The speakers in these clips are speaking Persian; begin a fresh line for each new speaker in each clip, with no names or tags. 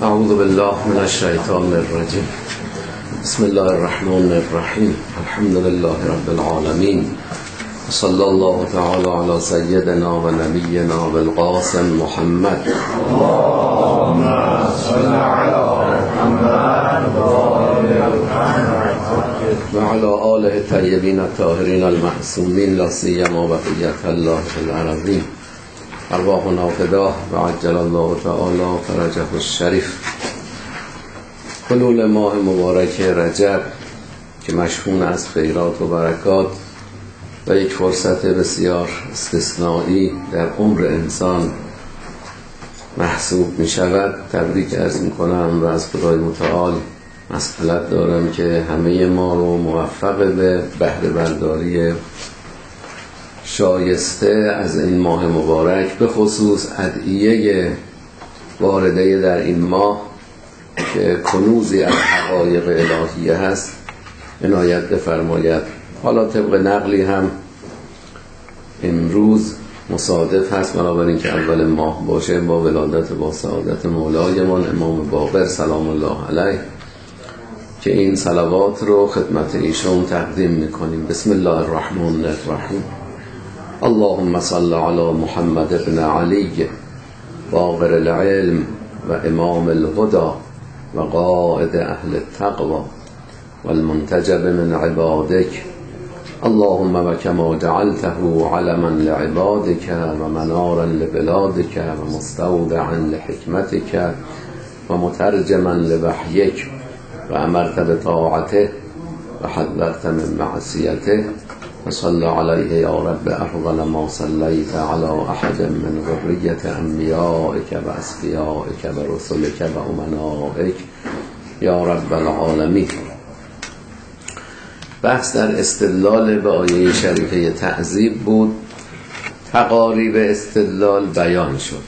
اعوذ بالله من الشیطان الرجیم. بسم الله الرحمن الرحیم. الحمد لله رب العالمین. صلی الله تعالی علی سیدنا و نبینا بالقاسم محمد.
اللهم صل علی محمد
و علی آله الطیبین الطاهرین المعصومین لا سیما بقیة الله فی الارضین. ارواحنا فداه و عجل الله تعالی فرجه الشریف. حلول ماه مبارک رجب که مشحون از خیرات و برکات و یک فرصت بسیار استثنایی در عمر انسان محسوب می شود، تبریک عرض می کنم و از خدای متعال مسئلت دارم که همه ما رو موفق به بهره برداری شایسته از این ماه مبارک، به خصوص ادعیه وارده در این ماه که کنوزی از حقایق الهیه هست عنایت بفرماید. حالا طبق نقلی هم امروز مصادف هست، بنابراین که اول ماه باشه، با ولادت با سعادت مولایمان امام باقر سلام الله علیه که این صلوات رو خدمت ایشون تقدیم میکنیم. بسم الله الرحمن الرحیم. اللهم صل علی محمد ابن علی باقر العلم و امام الهدى و قائد اهل التقوى والمنتجب من عبادك. اللهم وكما جعلته علما لعبادك ومنارا لبلادك ومستودعا لحكمتك ومترجما لوحيك وأمرت بطاعته وحذرت من معصيته. وصل عليه يا رب أفضل ما صليت على أحد من ذرية أنبيائك وأصفيائك ورسلك وأمنائك يا رب العالمين. بحث در استدلال به آیه شریفه تعذیب بود. تقاریب استدلال بیان شد.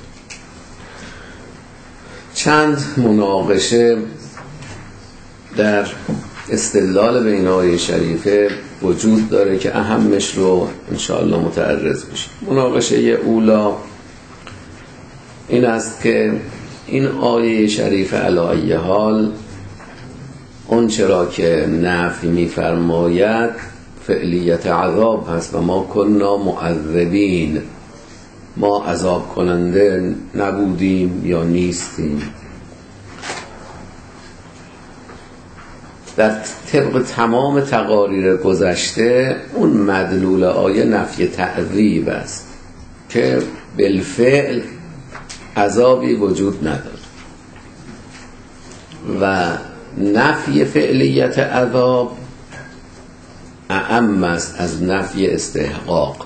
چند مناقشه در استدلال به این آیه شریفه وجود داره که اهمش رو انشاءالله متعرض بشیم. مناقشه اولا این است که این آیه شریفه علی ای حال اون چرا که نفی می‌فرماید فعلیت عذاب هست و ما کنا معذبین، ما عذاب کننده نبودیم یا نیستیم. در طبق تمام تقاریر گذشته اون مدلول آیه نفی تعذیب است که بالفعل عذابی وجود نداره و نفی فعلیت عذاب اعم است از نفی استحقاق.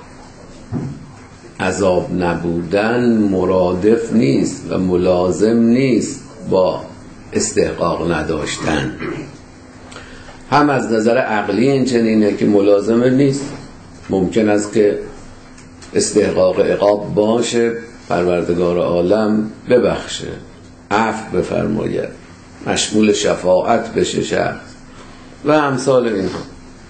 عذاب نبودن مرادف نیست و ملازم نیست با استحقاق نداشتن. هم از نظر عقلی این چنینه که ملازمه نیست. ممکن است که استحقاق عقاب باشه، پروردگار عالم ببخشه، عفو بفرماید، مشمول شفاعت بشه شخص و امثال اینها.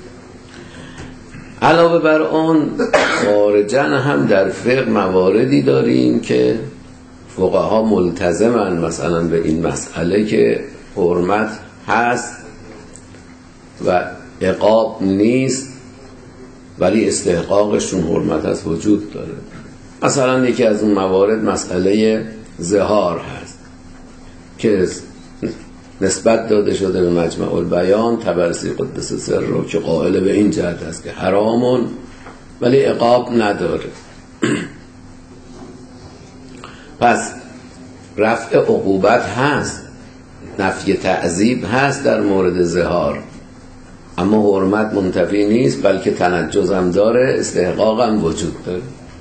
علاوه بر اون خارجاً هم در فقه مواردی داریم که فقها ملتزمن مثلا به این مسئله که حرمت هست و عقاب نیست ولی استحقاقشون حرمت هست وجود داره. مثلا یکی از اون موارد مسئله ظهار هست که نسبت داده شده به مجمع البیان طبرسی قدس سر رو که قائل به این جهت است که حرامون ولی عقاب نداره. پس رفع عقوبت هست، نفی تعذیب هست در مورد ظهار، اما حرمت منتفی نیست بلکه تنجز هم داره، استحقاق هم وجود داره.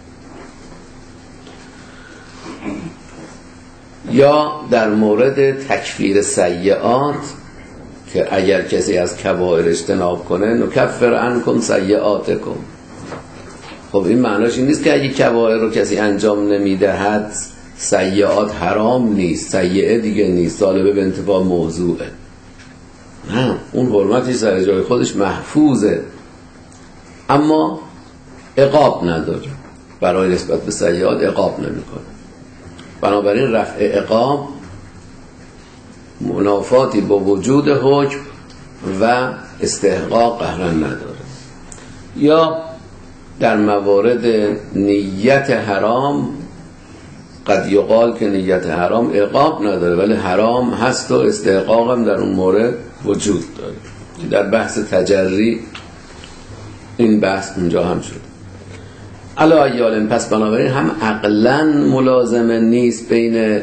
یا در مورد تکفیر سیئات که اگر کسی از کبائر اجتناب کنه نکفر عنکم سیئاتکم. خب این معناش این نیست که اگه کبائر رو کسی انجام نمیدهد سیئات حرام نیست، سیئه دیگه نیست، طالبه به انتفاع موضوعه. نه، اون حرمتی سر جای خودش محفوظه اما عقاب نداره، برای نسبت به سیئات عقاب نمیکنه. بنابراین رفع عقاب منافاتی با وجود حکم و استحقاق قهرا نداره. یا در موارد نیت حرام قد یقال که نیت حرام عقاب نداره ولی حرام هست و استحقاق هم در اون مورد وجود داره که در بحث تجری این بحث اونجا هم شد. علا ایالم، پس بنابراین هم عقلاً ملازمه نیست بین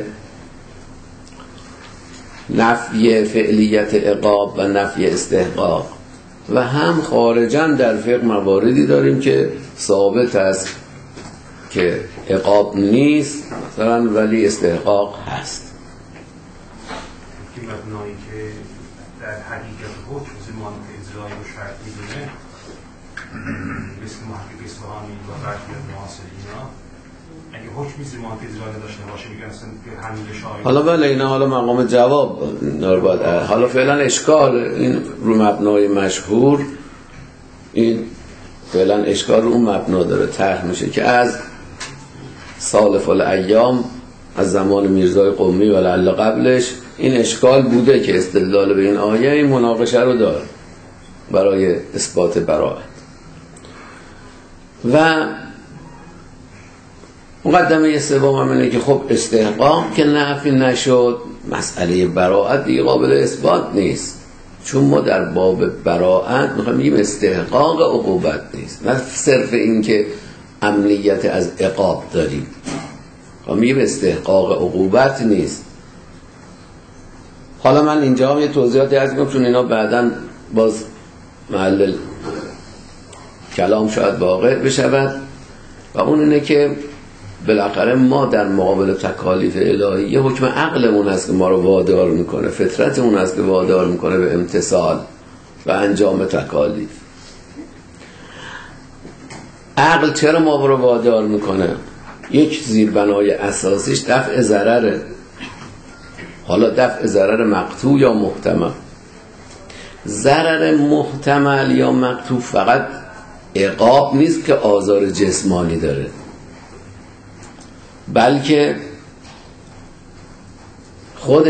نفی فعلیت عقاب و نفی استحقاق، و هم خارجاً در فقه مواردی داریم که ثابت است که عقاب نیست مثلا ولی استحقاق هست.
این مبنایی که در حقیقت حکم زمان اجرای و شرط میدونه مثل محقق اصفهانی و برخی از معاصرین، اگه حکمی زمان اجرای داشته باشه میگن اصلا که همین شاهد.
حالا بله اینا حالا مقام جواب باید. حالا فعلا اشکال این رو مبنای مشهور، این فعلا اشکال رو اون مبنا داره طرح میشه که از سالف الایام از زمان میرزای قمی و لعل قبلش این اشکال بوده که استدلال به این آیه این مناقشه رو داره برای اثبات براءت. و مقدمه سوم اینه که خب استحقاق که نفی نشد، مسئله براءت دیگه قابل اثبات نیست، چون ما در باب براءت میخوایم بگیم استحقاق عقوبت نیست، نه صرف این که امنیت از عقاب داریم، میگیم استحقاق عقوبت نیست. حالا من اینجا هم یه توضیحاتی عرض میکنم چون اینا بعداً باز محل کلام شاید واقع بشود، و اون اینه که بالاخره ما در مقابل تکالیف الهی حکم عقلمون هست که ما رو وادار میکنه، فطرتمون هست که وادار میکنه به امتثال و انجام تکالیف. عقل چرا ما رو وادار میکنه؟ یک زیربنای اساسیش دفع ضرره. حالا دفع ضرر مقطوع یا محتمل. ضرر محتمل یا مقطوع فقط عقاب نیست که آزار جسمانی داره، بلکه خود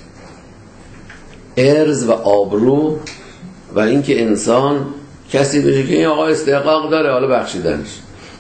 عرض و آبرو و اینکه انسان کسی بشه که این آقا استحقاق داره حالا بخشیدنش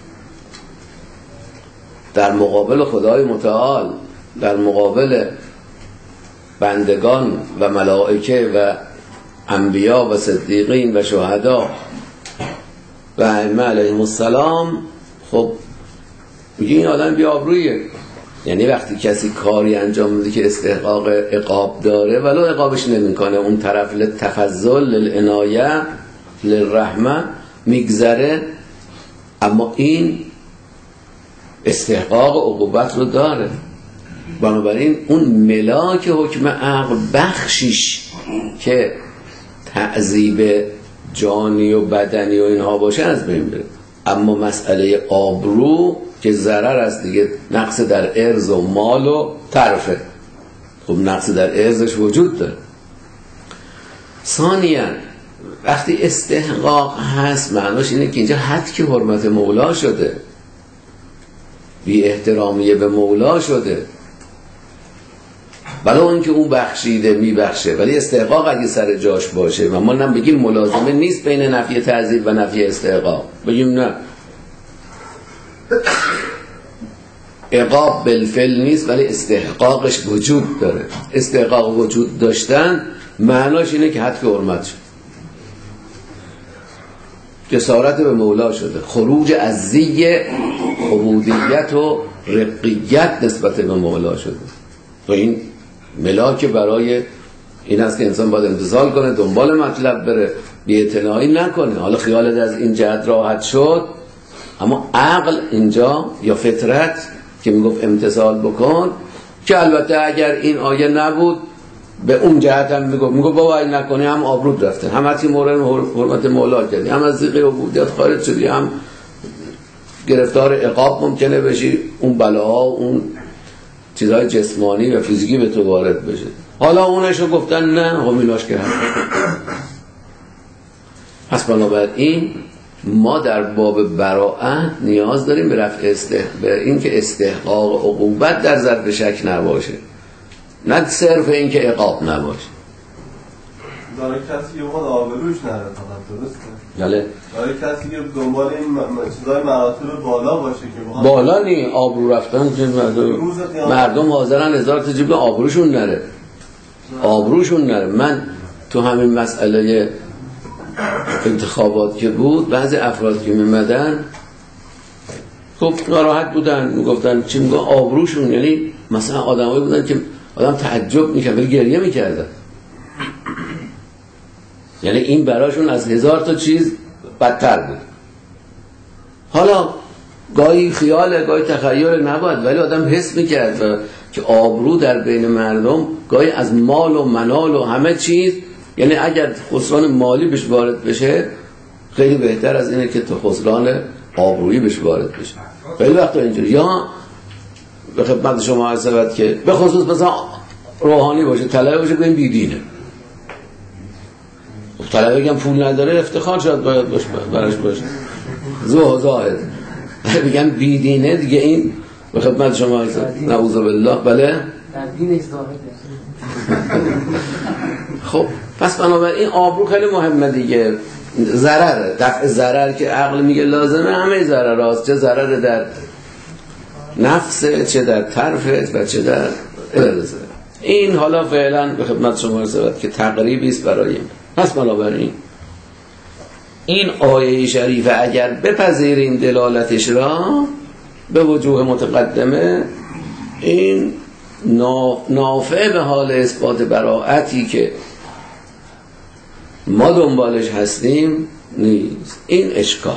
در مقابل خدای متعال، در مقابل بندگان و ملائکه و انبیا و صدیقین و شهدا و ائمه علیهم السلام. خب میگه این آدم بی آبرویه. یعنی وقتی کسی کاری انجام میده که استحقاق عقاب داره ولو عقابش نمیکنه، اون طرف للتفضل للعنایه للرحمه میگذره، اما این استحقاق عقوبت رو داره. بنابراین اون ملاک حکم عقل بخشیش که تعذیب جانی و بدنی و اینها باشه از بین بره، اما مسئله آبرو که ضرر است دیگه، نقص در ارز و مال و طرفه، خب نقص در ارزش وجود داره. ثانیاً وقتی استحقاق هست معناش اینه که اینجا حد که حرمت مولا شده، بی احترامیه به مولا شده، ولی اون که اون بخشیده میبخشه، ولی استحقاق اگه سر جاش باشه و ما نم بگیم ملازمه نیست بین نفی تعذیب و نفی استحقاق، بگیم نه عقاب بالفعل نیست ولی استحقاقش وجود داره. استحقاق وجود داشتن معناش اینه که حد که حرمت شد، جسارت به مولا شده، خروج از زی عبودیت و رقیت نسبت به مولا شده. و این ملاک برای این است که انسان باید امتثال کنه، دنبال مطلب بره، بی‌اعتنایی نکنه. حالا خیالت از این جهت راحت شد، اما عقل اینجا یا فطرت که میگفت امتثال بکن، که البته اگر این آیه نبود به اون جهت هم میگفت بابا این نکنی هم آبرود رفته، هم حتی مورد حرمت مولا کردی، هم از ذیقه عبودیت خارج شدی، هم گرفتار عقاب ممکنه بشی، اون بلاها اون چیزهای جسمانی و فیزیکی به تو وارد بشه. حالا اونشو گفتن نه همیناش که هست. پس بنابراین ما در باب براءت نیاز داریم به رفع به این که استحقاق عقوبت در ظرف شک نباشه. نه صرف این که عقاب نباشه.
داره کسی که بخواد آبروش نره فقط، درسته؟
بله.
داره کسی که دنبال این چیزای مراتب بالا باشه که بخواد
بالا نی آبرو رفتن که مردم حاضرن 1000 تا جیب آبروشون نره. آبروشون نره. من تو همین مسئله انتخابات که بود بعضی افراد که میمدن خب ناراحت بودن، میگفتن چی میگن آبروشون، یعنی مثلا آدمایی بودن که آدم تعجب میکرد ولی گریه میکردن، یعنی این براشون از 1000 تا چیز بدتر بود. حالا گاهی خیاله گاهی تخیل نباید، ولی آدم حس میکرد که آبرو در بین مردم گاهی از مال و منال و همه چیز، یعنی اگر خسران مالی بهش وارد بشه خیلی بهتر از اینه که تو خسران آبرویی بهش وارد بشه. خیلی وقتا اینجوری یا به خدمت شما عرض شود که به خصوص مثلا روحانی باشه طلبه باشه بگیم بیدینه، طلبه بگم پول نداره افتخار شاید باید باشه براش باشه زاهد، بگم بیدینه دیگه این به خدمت شما عرض نعوذ بالله. بله
در دینش زاهده.
خب پس بنابراین آبرو خیلی مهمه دیگه. ضرر، دفع ضرر که عقل میگه لازمه، همه ضرر هاست، چه ضرر در نفسه چه در طرفه و چه در ارزه. این حالا فعلا به خدمت شما رسید که تقریبی است برای این. پس بنابراین این آیه شریفه اگر بپذیریم دلالتش را به وجوه متقدمه، این نافع به حال اثبات براءتی که ما دنبالش هستیم نیست. این اشکال.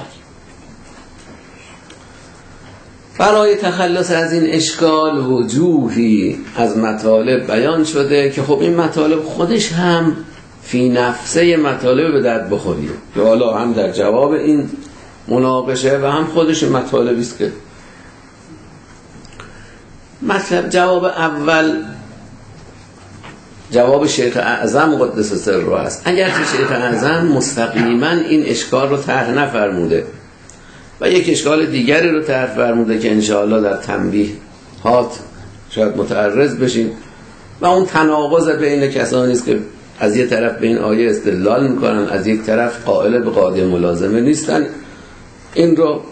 برای تخلص از این اشکال وجوهی از مطالب بیان شده که خب این مطالب خودش هم فی نفسه مطالب به درد بخوریه که حالا هم در جواب این مناقشه و هم خودش مطالبی است که مطلب جواب اول جواب شیخ اعظم قدس سره است. اگرچه شیخ اعظم مستقیما این اشکال رو طرح نفرموده و یک اشکال دیگری رو طرح فرموده که انشاءالله در تنبیهات شاید متعرض بشیم و اون تناقض بین کسانی است که از یک طرف به این آیه استدلال میکنن، از یک طرف قائل به قاعده ملازمه نیستن. این رو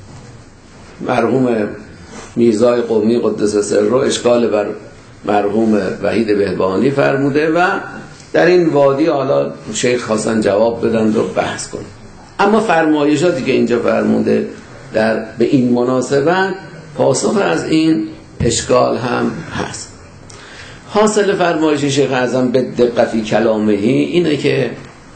مرحوم میرزای قمی قدس سره اشکال بر مرحوم وحید بهبانی فرموده و در این وادی حالا شیخ خواستن جواب بدن و بحث کنن. اما فرمایشاتی که اینجا فرموده به این مناسبت پاسخ از این اشکال هم هست. حاصل فرمایش شیخ اعظم به دقتی کلامهی اینه که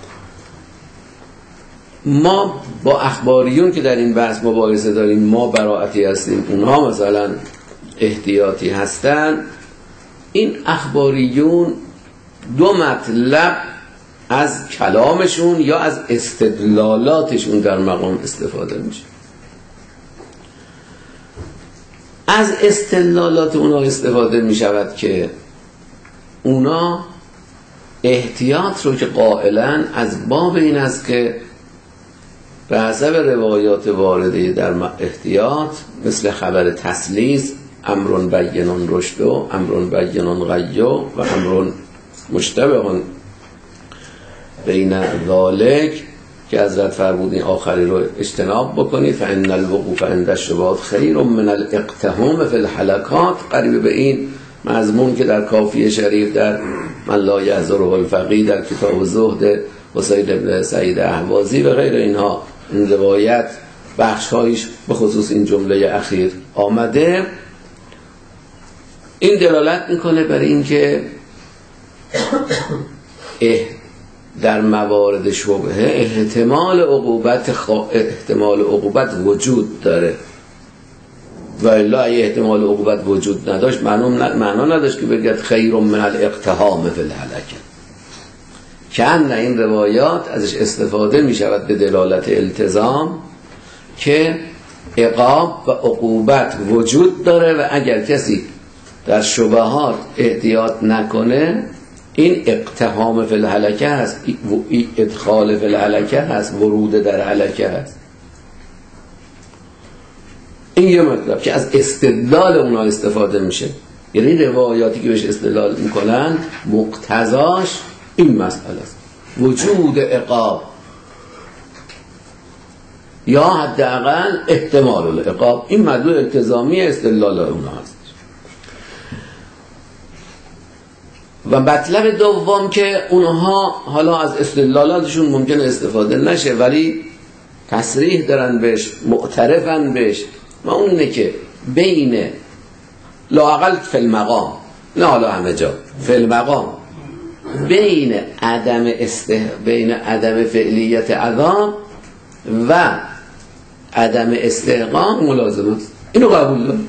ما با اخباریون که در این بحث مباحثه داریم ما براعتی هستیم، اونها مثلا احتیاطی هستن. این اخباریون دو مطلب از کلامشون یا از استدلالاتشون در مقام استفاده میشه. از استدلالات اونا استفاده میشود که اونا احتیاط رو که قائلن از باب این است که به حسب روایات وارده در احتیاط مثل خبر تسلیس امرون بینون رشد و امرون بینون غیو و امرون مشتبه بین ذالک که حضرت فرمودین آخری رو اجتناب بکنید فان الوقوف عند الشبهات خیر من الاقتحام فی الحلقات، قریب به این مضمون که در کافیه شریف در من لا یحضره الفقیه در کتاب زهد حسین بن سعید اهوازی و غیر اینها این روایت بخش‌هایش به خصوص این جمله اخیر آمده. این دلالت میکنه بر این که در موارد شبهه احتمال عقوبت وجود داره و الا احتمال عقوبت وجود نداشت معنا نداشت که بگید خیر من الاقتحام فی الهلکه. چند این روایات ازش استفاده می شود به دلالت التزام که عقاب و عقوبت وجود داره و اگر کسی در شبهات احتیاط نکنه این اقتحام فی الهلکه هست، ادخال فی الهلکه هست، ورود در هلکه هست. این یه مطلب که از استدلال اونا استفاده میشه. یعنی روایاتی که بهش استدلال میکنن مقتضاش این مسئله است، وجود عقاب یا حداقل احتمال العقاب. این مدلول التزامی استدلال اونها هست. و مطلب دوم که اونها حالا از استدلالاتشون ممکنه استفاده نشه ولی تصریح دارن بهش، معترفن بهش، و اون اینه که بین لااقل فی المقام، نه حالا همه جا، فی المقام بین عدم فعلیت عذاب و عدم استحقاق ملازمه است. اینو قبول دارم.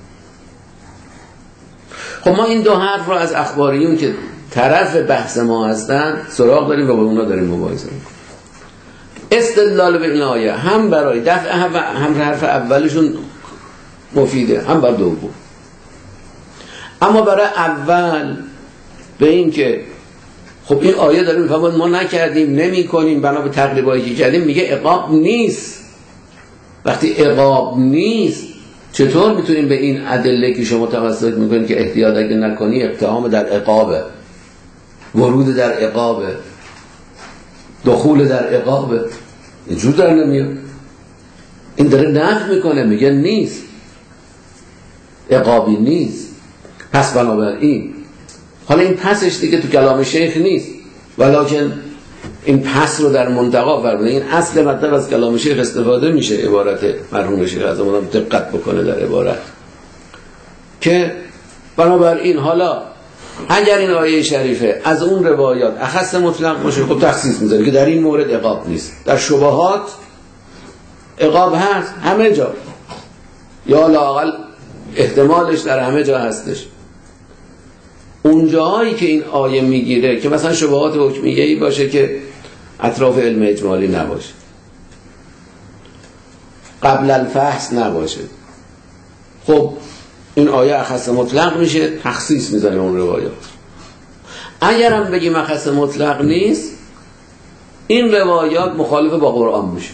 خب ما این دو حرف رو از اخباریون که طرف بحث ما هستن سراغ داریم و با اونا داریم مباحثه میکنیم. استدلال به این آیه هم برای دفع هم حرف اولشون مفیده، هم بر دوم. اما برای اول به این که خب این آیه داره میفهمد ما نکردیم، نمی کنیم، بنا به تقریبایی که کردیم میگه عقاب نیست. وقتی عقاب نیست چطور میتونیم به این ادله که شما توسط میکنید که احتیاط اگه نکنی اقتحام در عقابه، ورود در عقابه، دخول در عقابه، اینجور در نمیاد. این داره نفی میکنه، میگه نیست، عقابی نیست. پس بنابراین حالا این پسش دیگه تو کلام شیخ نیست، ولیکن این پس رو در منتقا فرمونه. این اصل مطلب از کلام شیخ استفاده میشه، عبارت مرحوم شیخ از اونم دقت بکنه در عبارت که بنابراین حالا اگر این آیه شریفه از اون روایات اخص مطلق باشه خب تخصیص میذاره که در این مورد عقاب نیست. در شبهات عقاب هست همه جا، یا لااقل احتمالش در همه جا هستش. اون جاهایی که این آیه میگیره که مثلا شبهات حکمیه‌ای باشه که اطراف علم اجمالی نباشه، قبل الفحص نباشه، خب این آیه اخص مطلق میشه، تخصیص میزنه اون روایات. اگرم بگیم اخص مطلق نیست، این روایات مخالف با قرآن میشه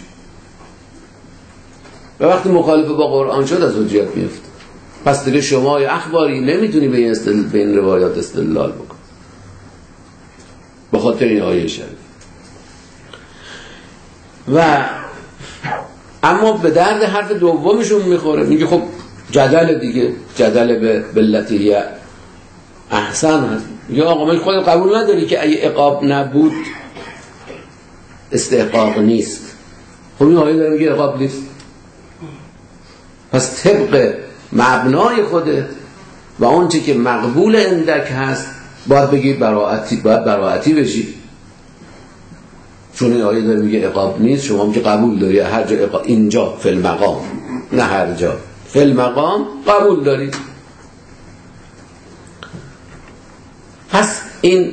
و وقتی مخالف با قرآن شد از حجیت میفته. پس دیگه شما یا اخباری نمیتونی به این روایات استدلال بکن به خاطر این آیه شریف. و اما به درد حرف دومشون میخوره، میگه خب جدل دیگه، جدل به بلتی احسن هست. یا آقا من خود قبول نداری که اگه عقاب نبود استحقاق نیست. خب این آیه داره میگه عقاب نیست، پس طبق مبنای خودت و اون چی که مقبول اندک هست باید بگی براعتی، باید براعتی بشی، چون این آیه داره میگه عقاب نیست. شما هم که قبول داری هر جا عقاب، اینجا فی المقام، نه هر جا، فی المقام قبول داری. پس این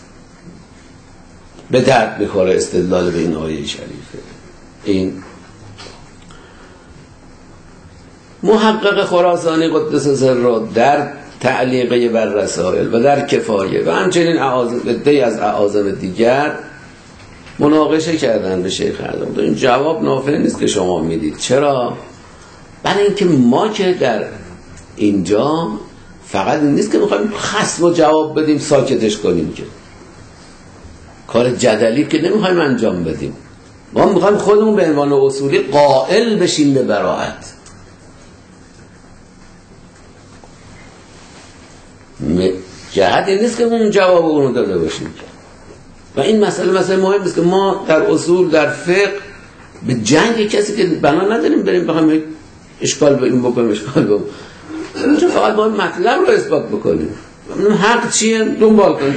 به درد میخوره استدلال به این آیه شریفه. این محقق خراسانی قدس سره در تعلیقه بر رسائل و در کفایه و همچنین عده‌ای از اعاظم دیگر مناقشه کردن به شیخ اعظم. این جواب نافع نیست که شما میدید. چرا؟ برای اینکه ما که در اینجا فقط این نیست که میخوایم خصم و جواب بدیم ساکتش کنیم، که کار جدلی که نمیخوایم انجام بدیم. ما میخوایم خودمون به عنوان اصولی قائل بشیم به براعت. جهت این نیست که اون جواب اونو داده باشیم. و این مسئله مهم است که ما در اصول، در فقه به جنگ کسی که بنا نداریم بریم بخوایم اشکال به این بکنیم، اشکال به اون. اینجا فقط باید مطلب رو اثبات بکنیم، حق چیه دنبال کنیم.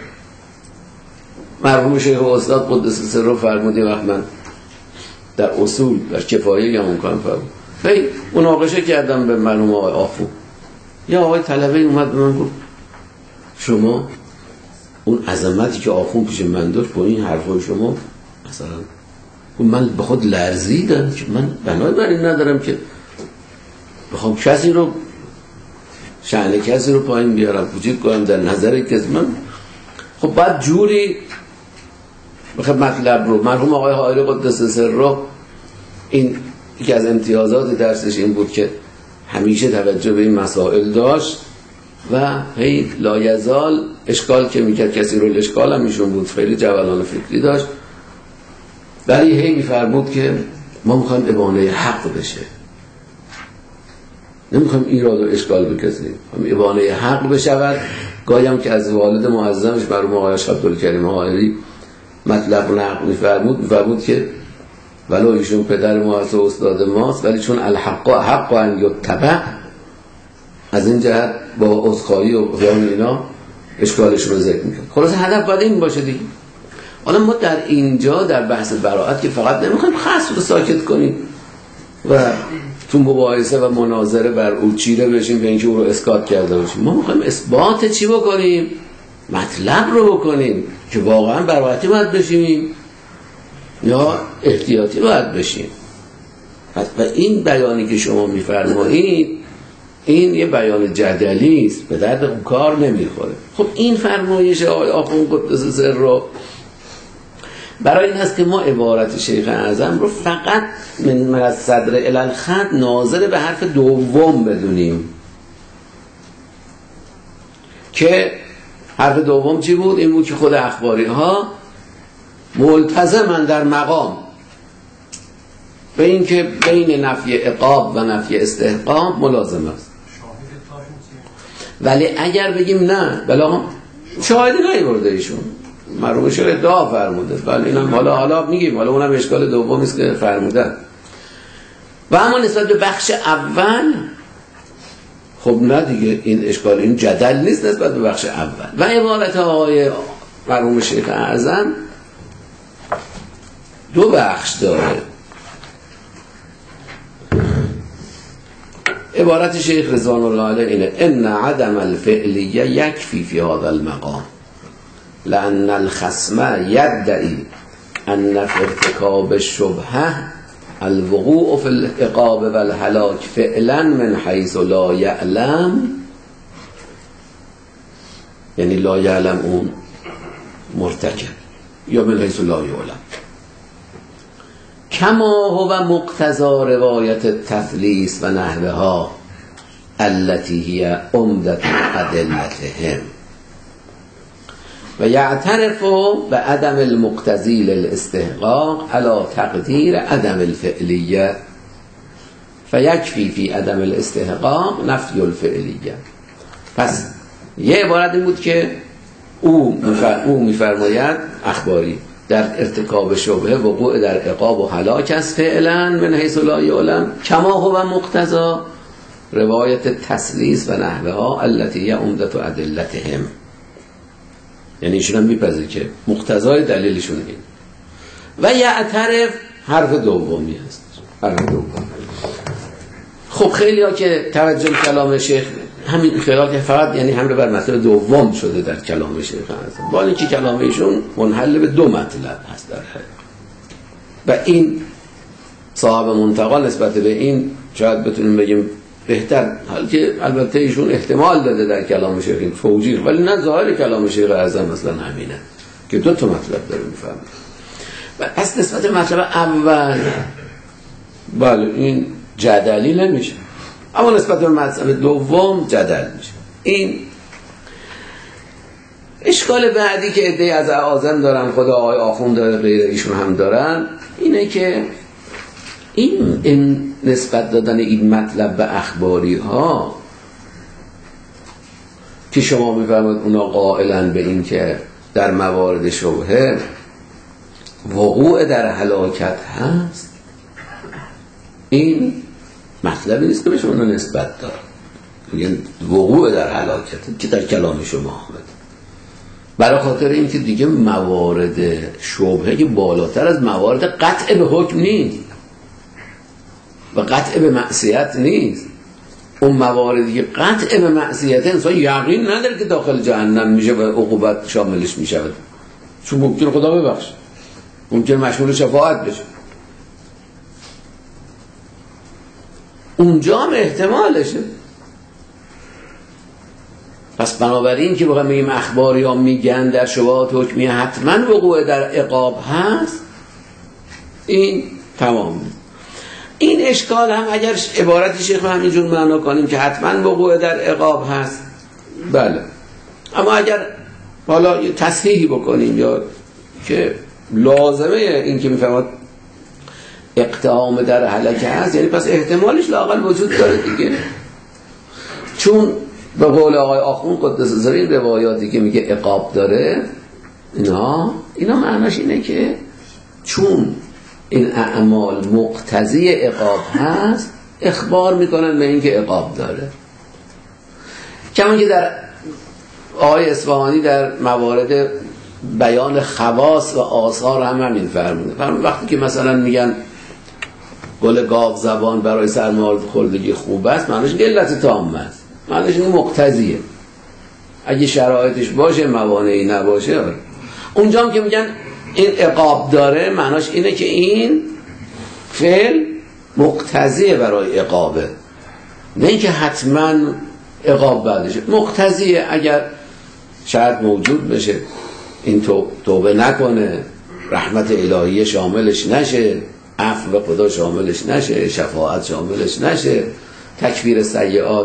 مرحوم شیخ استاد قدس سره فرمودی وقت من در اصول در کفایه یا ممکن فرمود مناقشه کردم به مرحوم آقای آخو. یا آقای طلبه اومد به من گفت شما اون عظمتی که آخون پیش من داشت با این حرفای شما مثلا من به خود لرزیدم که من بنای بر این ندارم که بخوام کسی رو شأن کسی رو پایین بیارم، وجود کنم در نظر کسی. من خب بعد جوری بخوام مطلب رو مرحوم آقای حائری قدس سره، این یکی از امتیازات درسش این بود که همیشه توجه به این مسائل داشت و هی لایزال اشکال که میکرد، کسی رو اشکال هم ایشون بود، خیلی جولان فکری داشت، ولی هی میفرمود که ما میخوایم ابانه حق بشه، نمیخوایم ایراد و اشکال بکشیم، ابانه حق بشود. گاهی هم که از والد معظمش مرحوم آقای عبدالکریم حائری مطلب نقل میفرمود که ولو ایشون پدر ما و استاد ماست، ولی چون الحق حق ان یتبع، از این جهت با عذرخواهی و بیان اینا اشکالش رو ذکر میکنه. خلاص هدف باید این باشه دیگه. حالا ما در اینجا در بحث براءت که فقط نمیخوایم خصم رو ساکت کنیم و تو مباحثه و مناظره بر او چیره بشیم به اینکه او رو اسکات کرده باشیم، ما میخوایم اثبات چی بکنیم؟ مطلب رو بکنیم که واقعا براءتی باید بشیم یا احتیاطی باید بشیم. و این بیانی که شما میفرمایید این یه بیان جدلی است، به درد اون کار نمیخوره. خب این فرمایش آخوند قدس سر رو برای این است که ما عبارت شیخ اعظم رو فقط من از صدر الی الخط ناظر به حرف دوم بدونیم که حرف دوم چی بود؟ این بود که خود اخباری ها ملتزمن در مقام به این که بین نفی عقاب و نفی استحقاق ملازم است. ولی اگر بگیم نه بلا شاهدی نیورده ایشون، مرحوم شیخ ادعا فرموده، ولی اینم حالا میگیم، حالا اونم اشکال دومی است که فرمودن. و اما نسبت به بخش اول خب نه دیگه، این اشکال، این جدل نیست نسبت به بخش اول. و عبارت آقای مرحوم شیخ اعظم دو بخش داره. عبارت شیخ رضوان الله علیه اینه: ان عدم الفعلیه یکفی فی هذا المقام لأن الخصم يدعي أن في ارتكاب الشبهة الوقوع في العقاب والهلاك فعلا من حيث لا يعلم، یعنی لا يعلم اون مرتکب، یا من حيث لا يعلم، كما هو مقتضى روایت التثلیث و نحوها التي هي عمدة أدلتهم، و یعترف به عدم المقتضی للاستحقاق على تقدیر عدم الفعلیه فیکفی فی عدم الاستحقاق نفی الفعلیه. پس یه عبارت این بود که او میفرماید اخباری در ارتکاب شبهه وقوع در عقاب و هلاک است فعلا من حیث لا یعلم، کما هو مقتضی روایت تثلیث و نحوها التي هي عمدة ادلتهم. یعنی ایشون هم میپذیر که مقتضای دلیلشون این. و یعترف حرف دومی هست، حرف دوم. خب خیلی ها که توجه کلام شیخ همین خیال که فقط یعنی حمله بر مطلب دوم شده در کلام شیخ هست، ولی که کلام ایشون منحل به دو مطلب هست در حقیقت. و این صاحب منتقا نسبت به این شاید بتونیم بگیم بهتر، حال که البته ایشون احتمال داده در کلام شیخ این توجیه، ولی نه ظاهر کلام شیخ اعظم مثلا همینه که دو تا مطلب داره میفهمه. و از نسبت مطلب اول بله این جدلی نمیشه، اما نسبت به مطلب دوم جدل میشه. این اشکال بعدی که عده‌ای از اعاظم دارن، خدا آقای آخوند داره، غیر ایشون هم دارن، اینه که این نسبت دادن این مطلب به اخباری ها که شما میفرمایید اونا قائلن به این که در موارد شبهه وقوع در هلاکت هست، این مطلبی نیست که به شما نسبت داره، یعنی وقوع در هلاکت که در کلام شما آمده، برای خاطر این که دیگه موارد شبهه که بالاتر از موارد قطع به حکم نیست و قطع به معصیت نیست. اون مواردی که قطع به معصیت انسان یقین نداره که داخل جهنم میشه و عقوبت شاملش میشه، چون ممکن خدا ببخشه، ممکن مشمول شفاعت بشه، اونجا هم احتمالشه. پس بنابراین که بخوام بگیم اخباری ها میگن در شبهات حکمیه حتما وقوع در عقاب هست، این تمام. این اشکال هم اگر عبارت شیخ همینجور معنا کنیم که حتما وقوع در عقاب هست، بله. اما اگر حالا یه تصحیحی بکنیم یا که لازمه این که میفهمد اقتحام در هلکه هست، یعنی پس احتمالش لااقل وجود داره دیگه. چون به قول آقای آخوند قدس سره این روایاتی که میگه عقاب داره، اینا معناش اینه که چون این اعمال مقتضی عقاب هست اخبار میکنن به این که عقاب داره. کما که در آقای اصفهانی در موارد بیان خواص و آثار هم همین فرموده. وقتی که مثلا میگن گل گاو زبان برای سرمال خوردگی خوب است، معنیش علت تامه است، معنیش این مقتضیه. اگه شرایطش باشه موانعی نباشه. اونجا هم که میگن این عقاب داره، معنیش اینه که این فعل مقتضیه برای عقابه، نه اینکه حتما عقاب بعدشه. مقتضیه اگر شرط موجود بشه، این توبه نکنه، رحمت الهی شاملش نشه، عفو خدا شاملش نشه، شفاعت شاملش نشه، تکفیر سیئات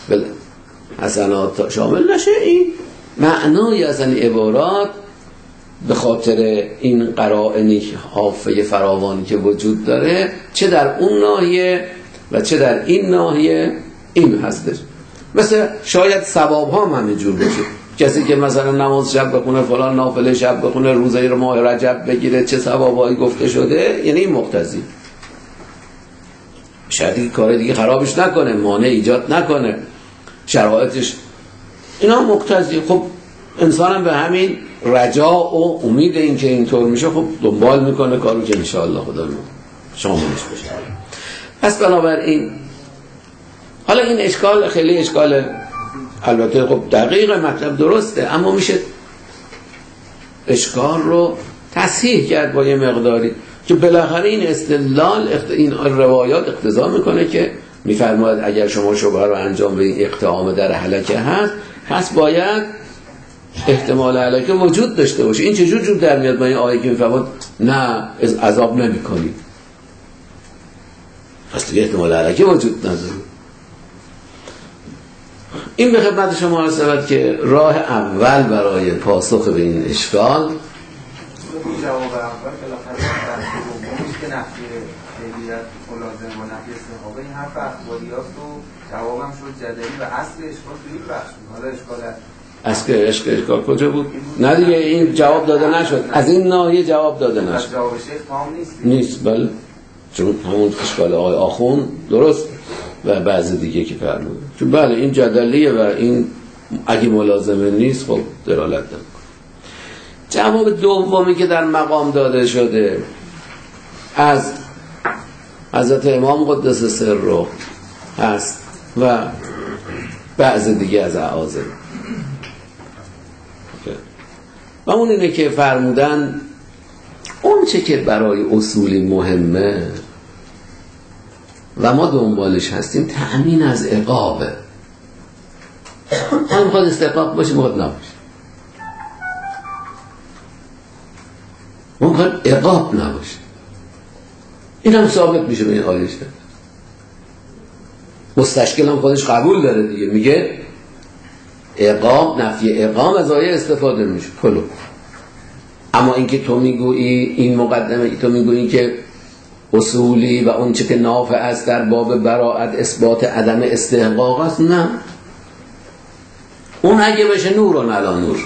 حسنات شامل نشه، این معنای از این عبارات به خاطر این قرائن حافظه فراوانی که وجود داره، چه در اون ناحیه و چه در این ناحیه این هستش. مثل شاید ثواب ها همین جور باشه، کسی که مثلا نماز شب بخونه، فلان نافله شب بخونه، روزه ماه رجب بگیره، چه ثوابایی گفته شده، یعنی این مقتضی. شاید این کار دیگه خرابش نکنه، مانع ایجاد نکنه، شرایطش اینا مقتضی. خب انسانم به همین رجا و امید این که اینطور میشه خب دنبال میکنه کارو که انشاءالله خدا شاملش بشه. پس بنابراین حالا این اشکال خیلی اشکال، البته خب دقیق مطلب درسته، اما میشه اشکال رو تصحیح کرد با یه مقداری که بالاخره این استدلال این روایات اقتضا میکنه که میفرماید اگر شما شبهه رو انجام بدید اقتحام در هلکه هست، پس باید احتمال هلکه وجود داشته باشه. این چجور جور در میاد با این آیه که میفرماید نه عذاب نمیکنید؟ پس دیگه احتمال هلکه وجود نداره. این به خدمت شما عرض شود که راه اول برای پاسخ به این اشکال
جواب اول بالاخره دومیش که نفی علیت ملازم و نفی استحقاق، این حرف اخباریات و جوابم شد جدلی و اصل اشکال توی بخش. حالا
اشکال کجا بود؟ نه دیگه این جواب داده نشد، از این ناحیه جواب داده نشد.
جواب شیخ تمام
نیست بله، چون همون اشکال آقای آخوند درست و بعضی دیگه که فرموده، چون بله این جدلیه و این اگه ملازمه نیست خب دلالت نمیکنه. جواب دومی که در مقام داده شده از حضرت امام قدس سره هست و بعضی دیگه از اعاظم و اون اینه که فرمودن اون چه که برای اصولی مهمه و ما دنبالش هستیم تأمین از عقابه. هم خود استحقاق باشه مخواد نباشه، مخواد عقاب نباشه. این هم ثابت میشه به این آیه شد. مستشکل هم خودش قبول داره دیگه، میگه عقاب، نفی عقاب از آیه استفاده میشه کلو. اما اینکه تو میگویی این مقدمه، تو میگویی که اصولی و اون چه که نافع است در باب براءت اثبات عدم استحقاق است، نه، اون اگه بشه نورون علی نور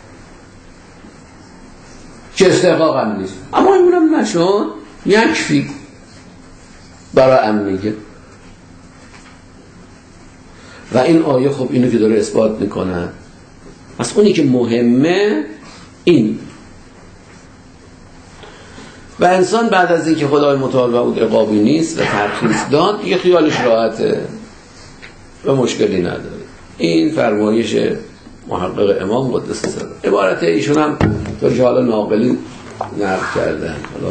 که استحقاق هم نیست، اما اینم نشد یکفی برای ام میگه. و این آیه خب اینو که داره اثبات میکنه. پس اونی که مهمه این و انسان بعد از اینکه خدای متعال و عقابی نیست و ترخیص داد دیگه خیالش راحته و مشکلی نداره. این فرمایش محقق امام قدس سره. عبارت ایشون هم طوری که حالا ناقلی نقل کردن. حالا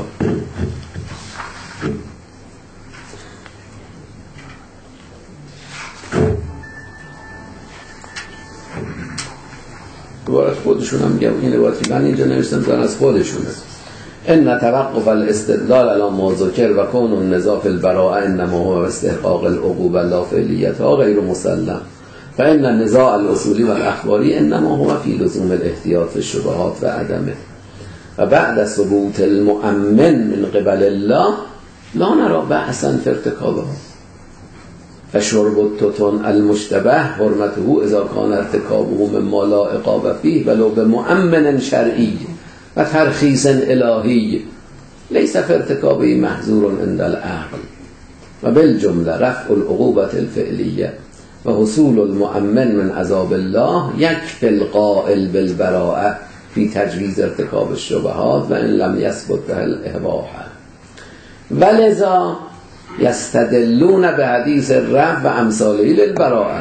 عبارت خودشون هم میگم، این عبارتی من اینجا نوشتم دارن از خودشونه. ان توقف الاستدلال على ما ذکر و کون النزاع فی البراءه انما هو استحقاق العقوبه لا فعلیتها غیر مسلم فإن النزاع الأصولی و الاخباری انما هو فی لزوم الاحتیاط الشبهات و عدمه و بعد ثبوت المؤمن من قبل الله لا نرى بأسا فی ارتکابها فشرب التتن المشتبه حرمته اذا كان ارتکابه مما لا عقاب فيه ولو بمؤمن شرعی و ترخیص الهی ليس في ارتكابه محظور عند العقل و بالجمله رفع العقوبة الفعلیه و حصول المؤمن من عذاب الله یکفی القائل بالبراءه في تجویز ارتکاب الشبهات و ان لم یثبت به الاباحه ولذا یستدلون به حدیث الرب و امثاله للبراءه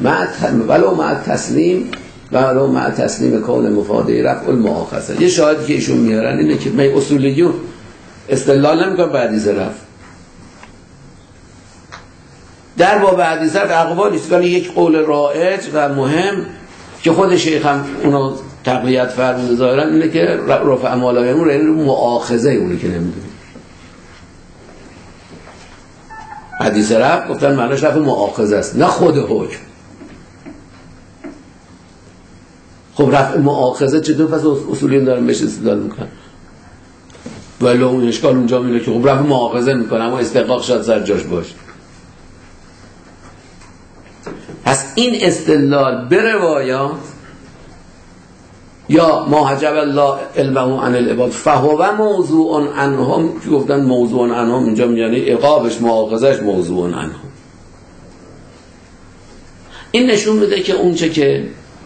ولو مع تسلیم کون مفاده رفع المؤاخذه. یه شاهدی که ایشون میارن اینه که من اصولیون استدلال نمیکنم به حدیث رفع. در باب حدیث رفع اقوالی است، ولی یک قول رائج و مهم که خود شیخ هم اونو تقویت فرموده ظاهرا اینه که رفع مالایمون رو مؤاخذه اونی که نمیدونیم. حدیث رفع گفتن معناش رفع مؤاخذه است نه خود حکم. خب رفع مؤاخذه چطور پس اصولیون دارن بهش استدلال میکنن؟ ولی اون اشکال اونجا میره که خب رفع مؤاخذه میکنه اما استحقاق شاید سر جاش باشه. پس این استدلال به روایات یا ما حجب الله علمه عن العباد فهو موضوع عنهم که گفتن موضوع عنهم اینجا یعنی عقابش مؤاخذش موضوع عنهم. این نشون میده که اونچه که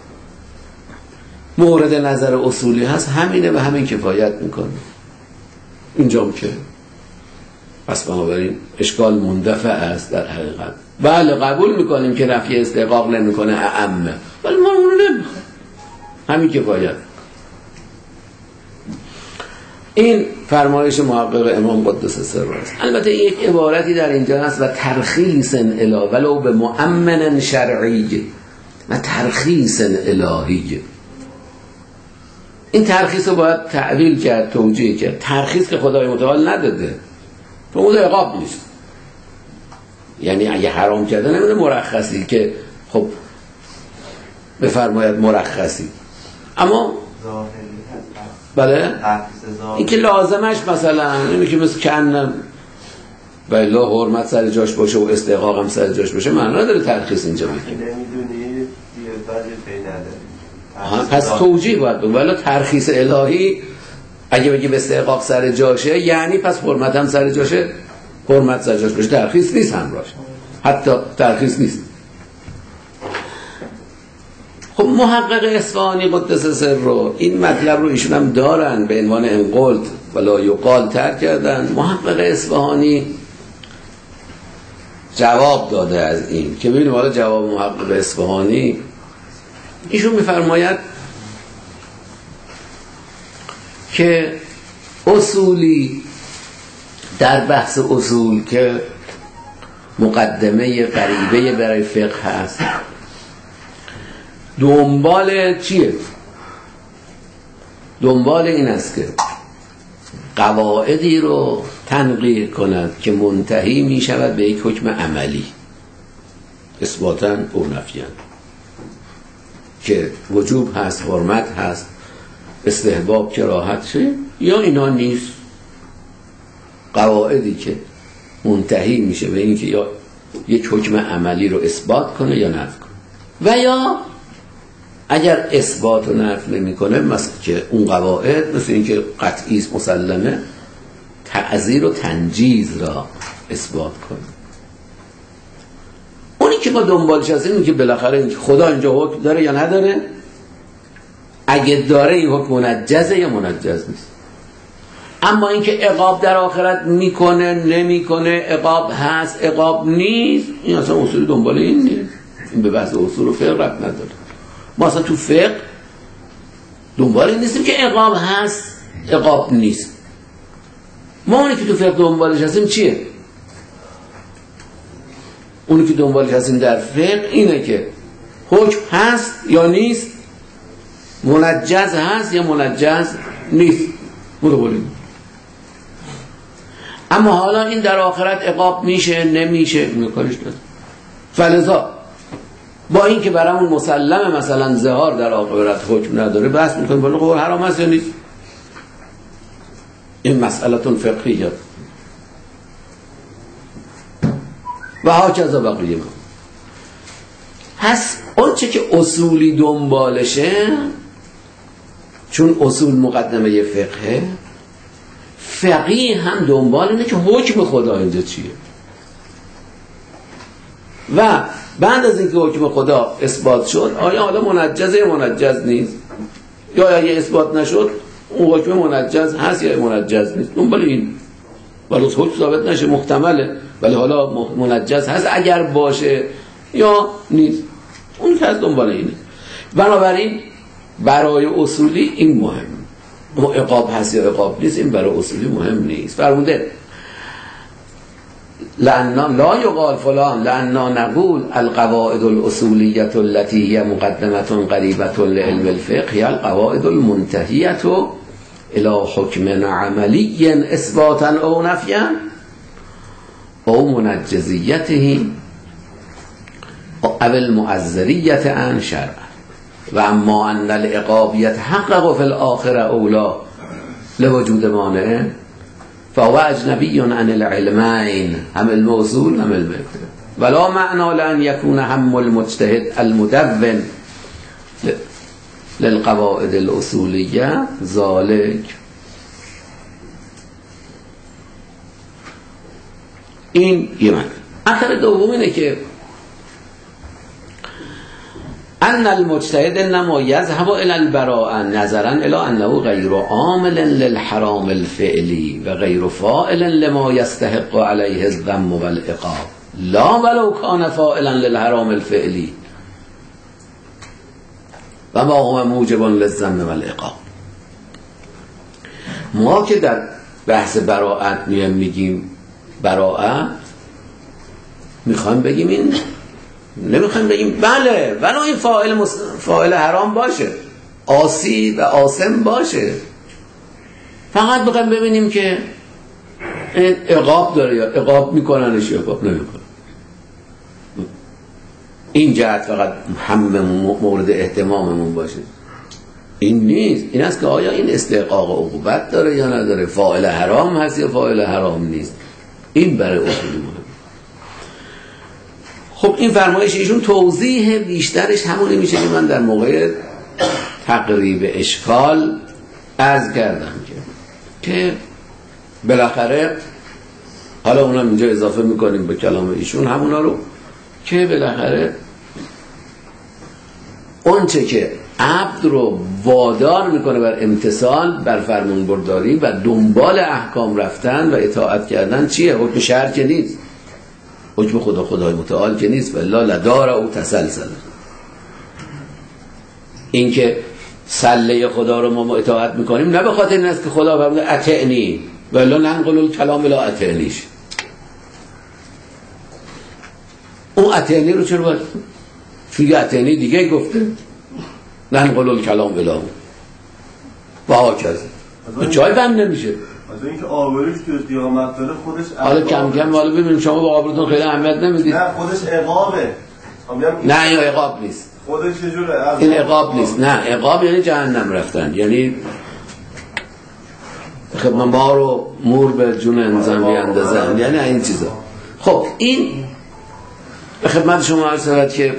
مورد نظر اصولی هست همینه و همین کفایت میکنه. اینجا که پس بنابراین اشکال مندفع است در حقیقت. بله قبول میکنیم که نفی استحقاق نمیکنه اعمه، ولی ما اونو نمیخوایم، همین کفایت. این فرمایش محقق امام قدس سره است. البته یک عبارتی در اینجا هست و ترخیص الی ولو به مؤمن شرعی و ترخیص الهی. این ترخیص رو باید تعویل کرد، توجیه کرد. ترخیص که خدای متعال نداده، تو اون عقاب نیست. یعنی اگه حرام کرده نمیده مرخصی که خب بفرماید مرخصی، اما بله این که لازمش مثلا اینه که مثل کنم بله حرمت سر جاش باشه و استحقاق هم سر جاش باشه، معنی نداره ترخیص اینجا بگیم.
نمیدونی
پس توجیه باید بگیم. ولی ترخیص الهی اگه بگی به استحقاق سر جاشه یعنی پس حرمت هم سر جاشه، حرمت سر جاش باشه، ترخیص نیست همراش، حتی ترخیص نیست. خب محقق اصفهانی قدس سر رو این مطلب رو ایشون هم دارن به عنوان انقلت ولا یقال تر کردن. محقق اصفهانی جواب داده از این که ببینیم حالا جواب محقق اصفهانی. ایشون میفرماید که اصولی در بحث اصول که مقدمه غریبه برای فقه هست دنبال چیه؟ دنبال این است که قواعدی رو تنقیح کند که منتهی می شود به یک حکم عملی اثباتاً او نفیاً، که وجوب هست، حرمت هست، استحباب، کراهت چه یا اینا نیست. قواعدی که منتهی میشه به این که یا یک حکم عملی رو اثبات کنه یا نفی کنه، و یا اگر اثبات و نفی نمیکنه مثل که اون قواعد مثل این که قطعی است مسلمه تعزیر و تنجیز را اثبات کنه. اونی که ما دنبالش هستیم اینه که بالاخره این که خدا اینجا حکم داره یا نداره، اگه داره این حکم منجزه یا منجز نیست. اما اینکه عقاب در آخرت میکنه نمیکنه، عقاب هست عقاب نیست، این اصلا اصول دنبال این نیست. این به بحث اصول و فقه ربط نداره. ما اصلا تو فقه دنبال این نیستیم که عقاب هست عقاب نیست. ما اونی که تو فقه دنبالش هستیم چیه؟ اونی که دنبالش هستیم در فقه اینه که حکم هست یا نیست، منجز هست یا منجز نیست. مدبولیم. اما حالا این در آخرت عقاب میشه نمیشه میکنش داد. فلذا با این که برامون مسلمه مثلا ظهار در آخرت حکم نداره، بحث میکنیم بالا خب حرام هست یا نیست. این مسئلتون فقهیه و هاکذا بقیه ما. پس اون چه که اصولی دنبالشه، چون اصول مقدمه فقهه، فقیه هم دنبال اینه که حکم خدا اینجا چیه و بعد از اینکه حکم خدا اثبات شد آیا حالا منجزه یا منجز نیست، یا اگه اثبات نشد اون حکم منجز هست یا منجز نیست. دنبال این ولی حکم ثابت نشه محتمله ولی حالا منجز هست اگر باشه یا نیست، اون که از دنبال اینه. بنابراین برای اصولی این مهم، عقاب هست یا عقاب نیست این برای اصولی مهم نیست. فرموده لأننا لا يقال فلان لأننا نقول القواعد الأصولية التي هي مقدمة قريبة لعلم الفقه هي القواعد المنتهية إلى حكم عملي إثباتا أو نفيا أو منجزيته أو المؤذرية عن شرع وأما أن العقاب يتحقق في الآخرة أو لا لوجود مانع فهو أجنبي عن العلمين هم الموصول هم المبتدأ ولا معنى لأن يكون هم المجتهد المدون للقواعد الأصولية ذلك. این یه معنی. اثر دوم اینه که ان المجتهد انما يذهب الى البراءة نظرا الى انه غير عامل للحرام الفعلي وغير فاعل لما يستحق عليه الذم والعقاب لا ولو كان فاعلا للحرام الفعلي وما هو موجب للذم والعقاب. ما که در بحث براءت میگیم براءت میخوایم بگیم این، نمیخوایم بگیم بله ولو این فاعل حرام باشه، عاصی و آثم باشه، فقط بخوایم ببینیم که این عقاب داره یا عقاب میکننش یا عقاب نمیکنن. این جهت فقط هم مورد اهتماممون باشه. این نیست. این است که آیا این استحقاق عقوبت داره یا نداره، فاعل حرام هست یا فاعل حرام نیست. این برای اصولی مهم. خب این فرمایش ایشون توضیح بیشترش همونی میشه که من در موقع تقریب اشکال عرض کردم که بالاخره حالا اونم اینجا اضافه میکنیم به کلام ایشون همونا رو که بالاخره اونچه که عبد رو وادار میکنه بر امتثال، بر فرمان برداری و دنبال احکام رفتن و اطاعت کردن چیه؟ حکم شرع که نیست، حکم خدای متعال که نیست، ولا لدار او تسلسل. این که سله خدا رو ما اطاعت میکنیم نه به خاطر این است که خدا فرموده اطعنی ولا ننقل الکلام الی اطعنیش. اون اطعنی رو چرا باید؟ چون یه اطعنی دیگه گفته ننقل الکلام الی و هاکذا جای بند نمیشه.
از اینکه آبروش تو قیامت داره خودش
حالا کم کم حالا ببینیم شما با آبروتون خیلی اهمیت نمیدید.
نه خودش عقابه.
نه این عقاب نیست.
خودش چجوره؟
این عقاب نیست. نه عقاب یعنی جهنم رفتن، یعنی خب ما رو مور به جون انسان بیاندازن، یعنی این چیزا. خب این به خدمت شما عرض شود که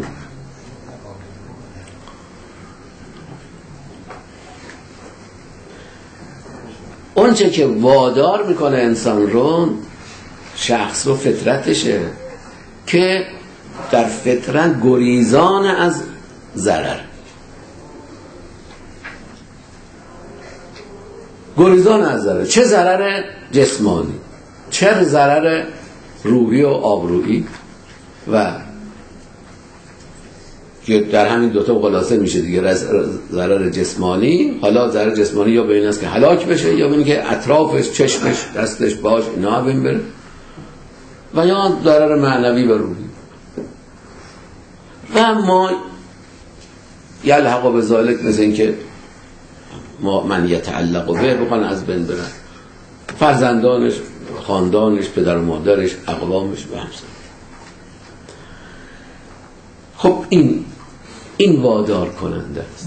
اونچه که وادار میکنه انسان رو، شخص رو، فطرتشه که در فطرت گریزان از ضرر، گریزان از ضرر، چه ضرر جسمانی چه ضرر روحی و آبرویی، و که در همین دوتا خلاصه میشه دیگه. ضرر جسمانی، حالا ضرر جسمانی یا به این است که هلاک بشه یا به این که اطرافش، چشمش، دستش، باش اینا بین بره، و یا ضرر معنوی و روحی. و ما یلحق به ذالک مثل این که من یتعلق به بخوان از بین برن، فرزندانش، خاندانش، پدر و مادرش، اقوامش و همسر. خب این وادار کننده است.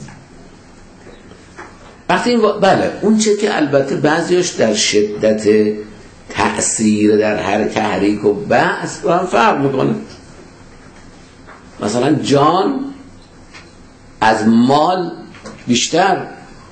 وقتی بله اون چه که البته بعضیش در شدت تأثیر در هر تحریک و بحث با هم فرق میکنه. مثلا جان از مال بیشتر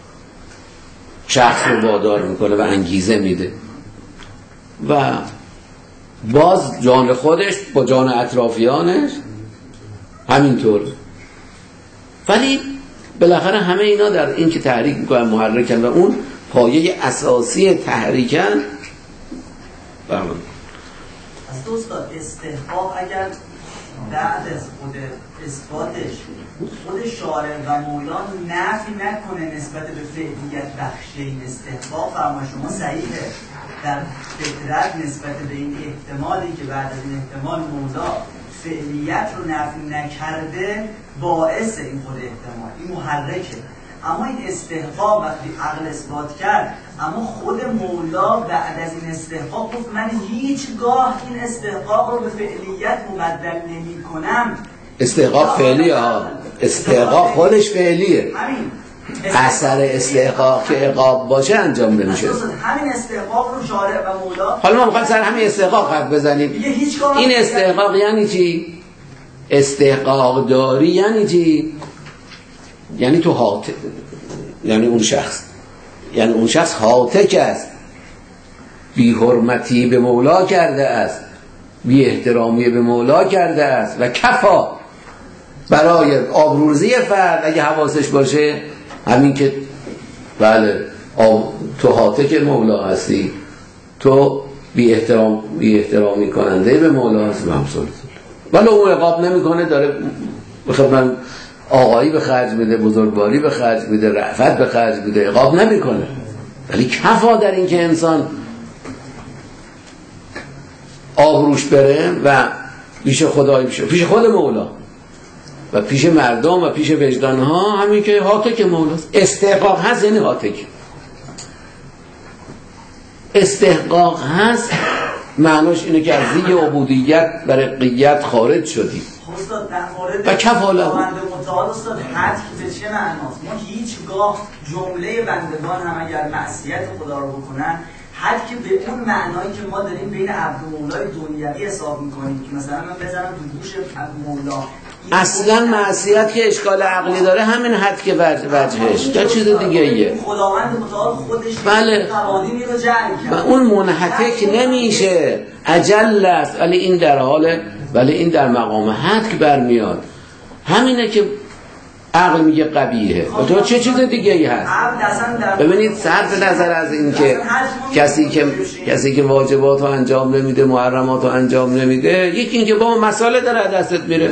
شخص رو وادار میکنه و انگیزه میده و باز جان خودش با جان اطرافیانش همینطور. ولی بالاخره همه اینا در این که تحریک میکنن محرکن و اون پایه اساسی تحریکن.
از دوستان استحقاق اگر بعد از خود اثباتش خود شارع و مولان نفی نکنه نسبت به فعلیت بخشی این استحقاق، فرما شما صحیحه در فطرت نسبت به این احتمالی که بعد از این احتمال مولا فعلیت رو نفی نکرده باعث این خود احتمال این محرکه. اما این استحقاق وقتی عقل اثبات کرد، اما خود مولا بعد از این استحقاق گفت من هیچگاه این استحقاق رو به فعلیت مبدل نمی کنم.
استحقاق فعلیه ها، استحقاق خودش فعلیه، اثر استحقاق که عقاب باشه انجام نمیشه.
همین استحقاق رو شارع و مولا.
حالا ما میخوایم سر همین استحقاق حرف بزنیم. این استحقاق یعنی چی؟ استحقاق داری یعنی چی؟ یعنی تو هاتک، یعنی اون شخص هاتک است، بی حرمتی به مولا کرده است، بی احترامی به مولا کرده است و کفا برای آبروریزی فرد اگه حواسش باشه همین که بله تو هاتک مولا هستی، تو بی احترامی کننده به مولا هستی همسال. ولی اون عقاب نمیکنه، داره بخدمت آقایی به خرج میده، بزرگواری به خرج میده، رأفت به خرج میده، عقاب نمیکنه. ولی کفا در این که انسان آبروش بره و پیش خدای بشه، پیش خود مولا و پیش مردم و پیش وجدان ها، همین که هاتک مولاست. استحقاق هست یعنی هاتک. استحقاق هست معناش اینه که از زیر عبودیت و رقیت خارج شدی و کفاله.
متعال استاد حد که به چه معناست؟ ما هیچگاه جمله بندگان هم اگر معصیت خدا رو بکنن، حد که به اون معنایی که ما داریم بین عبد و مولای دنیوی حساب میکنیم که مثلا من بزنم تو گوش مولا،
اصلا معصیت که اشکال عقلی داره همین حد که وجهش یا چیز دیگه ایه.
خداوند متعال خودش
بله
قوانینی رو جعل کرد
و اون منحتک نمیشه، اجل است، ولی این در حال، ولی این در مقام حد که برمیاد. همینه که عقل میگه قبیحه و تو چه چیز دیگه ای هست. ببینید صرف نظر از این که کسی که واجبات رو انجام نمیده، محرمات رو انجام نمیده، یکی این که با مسائل داره دستت میره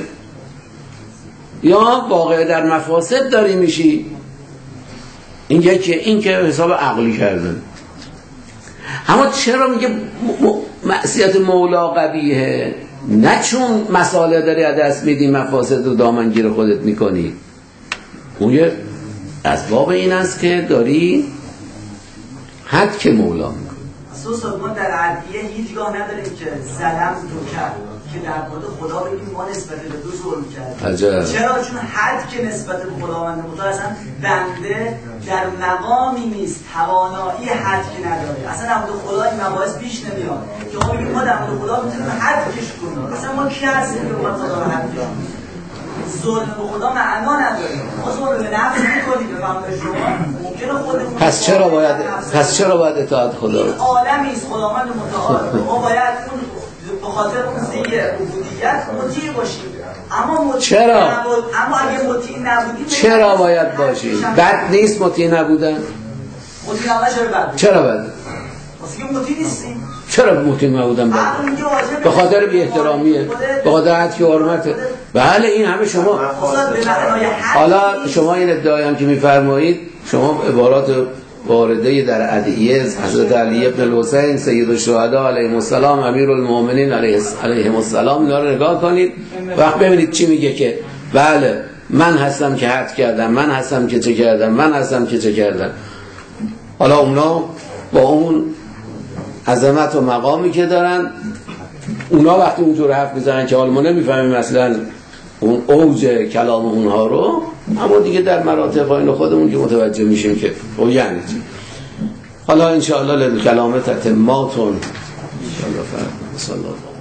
یا واقع در مفاسد داری میشی، این یکی، این که حساب عقلی کردن. اما چرا میگه معصیت مولا قبیحه؟ نه چون مسائل داری دست میدی، مفاسد رو دامنگیر خودت میکنی، اون یه اسباب این است که داری حد که مولا میکنی.
ما در عدیه هیچگاه نداریم که ظلم تو کرد که در مورد خدا بگیم ما نسبت به تو ظلم کردیم. چرا؟ چون حد که نسبت به خداوند متعال اصلا بنده در مقامی نیست، توانایی حد که نداره. اصلا در مورد خدا این مباحث پیش نمیاد که ما بگیم ما در مورد خدا میتونیم حد کش کنیم. اصلا ما کی هستیم که ما خدا رو حد کنیم؟ ظلم به خدا معنا نداره. ما ظلم به نفس میکنیم به فهم شما ممکنه خودمون.
پس چرا باید اطاعت خدا؟
این عالمی است خداوند متعال. ما باید اون به خاطر اون زیر عبودیت مطیع باشیم.
چرا؟
اما اگه مطیع نبودیم
چرا باید باشیم؟ بد نیست مطیع نبودن؟
مطیع نبودن چرا بد؟
چرا بد؟
واسه که مطیع نیستیم.
چرا مطیع نبودن بد؟ به خاطر بی احترامیه، به خاطر حد که حرمته. بله این همه شما. حالا شما این ادعایی هم که میفرمایید، شما عبارات وارده در ادعیه حضرت علی ابن الحسین سید الشهدا علیه السلام امیرالمومنین علیه السلام اینا رو نگاه کنید، وقت ببینید چی میگه که بله من هستم که حد کردم، من هستم که چه کردم، من هستم که چه کردم. حالا اونا با اون عظمت و مقامی که دارن، اونا وقتی اونجور حرف میزنن که حالا ما نمیفهمیم مثلا اون اوج کلام اونها رو، اما دیگه در مراتب پایین خودمون که متوجه میشیم که او یعنی چی. حالا انشاءالله للکلام تتماتون انشاءالله فرد صلی الله